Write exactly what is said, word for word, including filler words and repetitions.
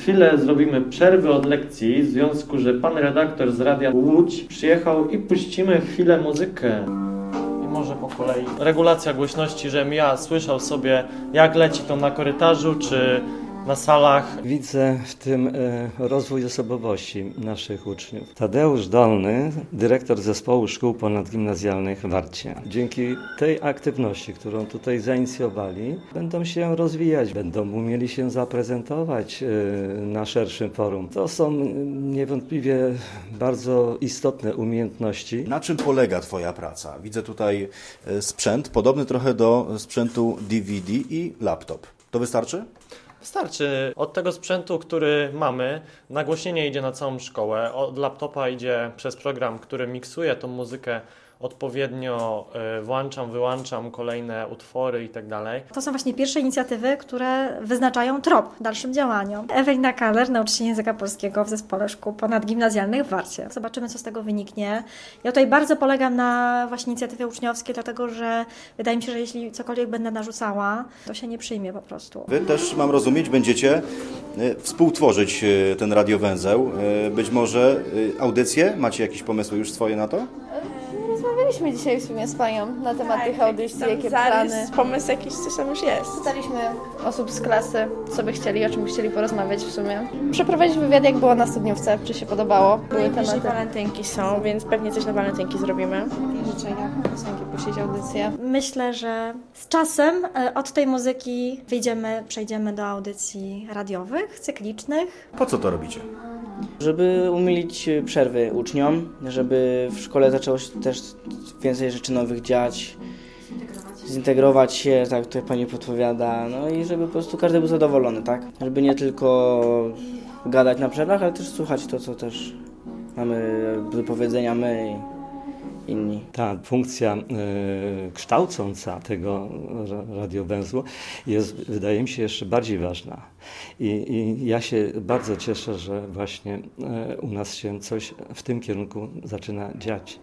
chwilę zrobimy przerwy od lekcji, w związku, że pan redaktor z Radia Łódź przyjechał i puścimy chwilę muzykę. I może po kolei. Regulacja głośności, żebym ja słyszał sobie, jak leci to na korytarzu, czy na salach. Widzę w tym e, rozwój osobowości naszych uczniów. Tadeusz Dolny, dyrektor zespołu szkół ponadgimnazjalnych w Warcie. Dzięki tej aktywności, którą tutaj zainicjowali, będą się rozwijać, będą umieli się zaprezentować e, na szerszym forum. To są niewątpliwie bardzo istotne umiejętności. Na czym polega Twoja praca? Widzę tutaj sprzęt, podobny trochę do sprzętu D V D i laptop. To wystarczy? Wystarczy. Od tego sprzętu, który mamy, nagłośnienie idzie na całą szkołę. Od laptopa idzie przez program, który miksuje tą muzykę odpowiednio, y, włączam, wyłączam kolejne utwory i tak dalej. To są właśnie pierwsze inicjatywy, które wyznaczają trop dalszym działaniom. Ewelina Kaller, nauczyciel języka polskiego w Zespole Szkół Ponadgimnazjalnych w Warcie. Zobaczymy, co z tego wyniknie. Ja tutaj bardzo polegam na właśnie inicjatywie uczniowskiej, dlatego że wydaje mi się, że jeśli cokolwiek będę narzucała, to się nie przyjmie po prostu. Wy też, mam rozumieć, będziecie współtworzyć ten radiowęzeł. Być może audycje? Macie jakieś pomysły już swoje na to? Rozmawialiśmy dzisiaj w sumie z panią na temat tak, tych audycji, jakie zarys, plany. Pomysł jakiś coś tam już jest. Pytaliśmy osób z klasy, co by chcieli, o czym by chcieli porozmawiać w sumie. Przeprowadzić wywiad, jak było na studniówce, czy się podobało. Były Najbliżej tematy. walentynki są, więc pewnie coś na walentynki zrobimy. Życzenia, piosenki, puścić audycję. Myślę, że z czasem e, od tej muzyki wyjdziemy, przejdziemy do audycji radiowych, cyklicznych. Po co to robicie? Żeby umilić przerwy uczniom, żeby w szkole zaczęło się też więcej rzeczy nowych dziać, zintegrować się, tak tutaj pani podpowiada, no i żeby po prostu każdy był zadowolony, tak? Żeby nie tylko gadać na przerwach, ale też słuchać to, co też mamy do powiedzenia my i inni. Ta funkcja y, kształcąca tego radiowęzła jest, wydaje mi się, jeszcze bardziej ważna. I, i ja się bardzo cieszę, że właśnie y, u nas się coś w tym kierunku zaczyna dziać.